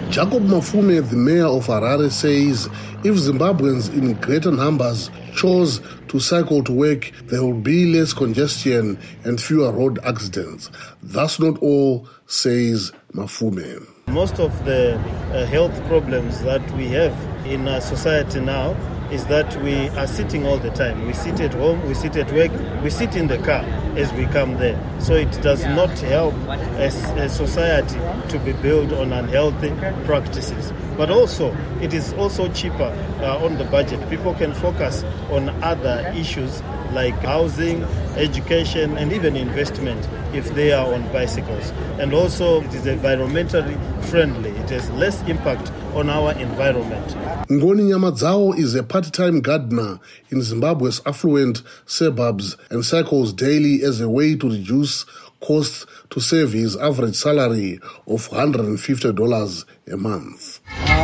Jacob Mafume, the mayor of Harare, says if Zimbabweans in greater numbers chose to cycle to work, there will be less congestion and fewer road accidents. That's not all, says Mafume. Most of the health problems that we have in our society now is that we are sitting all the time. We sit at home, we sit at work, we sit in the car as we come there. So it does not help a society to be built on unhealthy practices. But also, it is also cheaper on the budget. People can focus on other issues like housing, education, and even investment if they are on bicycles. And also, it is environmentally friendly. It has less impact on our environment. Ngoni Nyamadzao is a part-time gardener in Zimbabwe's affluent suburbs and cycles daily as a way to reduce costs to save his average salary of $150 a month.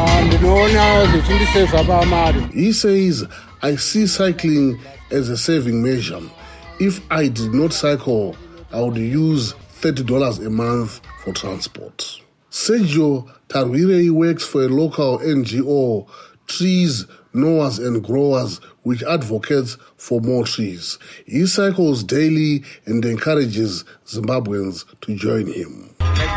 He says, I see cycling as a saving measure. If I did not cycle, I would use $30 a month for transport. Sergio Tarwire works for a local NGO, Trees, Knowers and Growers, which advocates for more trees. He cycles daily and encourages Zimbabweans to join him.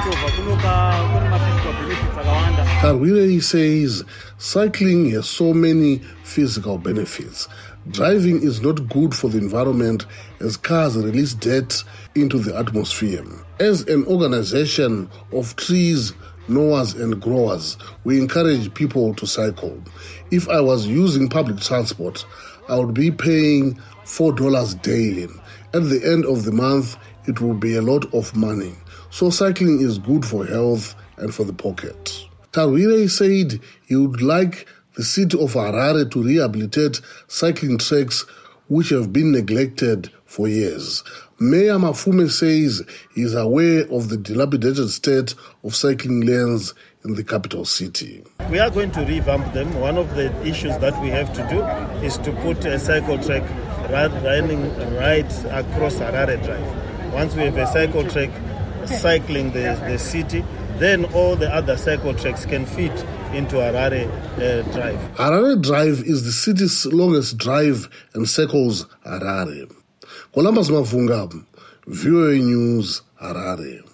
Tarwire says cycling has so many physical benefits. Driving is not good for the environment as cars release dirt into the atmosphere. As an organization of Trees, Knowers and Growers, we encourage people to cycle. If I was using public transport, I would be paying $4 daily. At the end of the month, it will be a lot of money. So cycling is good for health and for the pocket. Tarwire said he would like the city of Harare to rehabilitate cycling tracks which have been neglected for years. Mayor Mafume says he is aware of the dilapidated state of cycling lanes in the capital city. We are going to revamp them. One of the issues that we have to do is to put a cycle track running right across Harare Drive. Once we have a cycle track cycling the city, then all the other cycle tracks can fit into Harare Drive. Harare Drive is the city's longest drive and circles Harare. Columbus Mavunga, VOA News, Harare.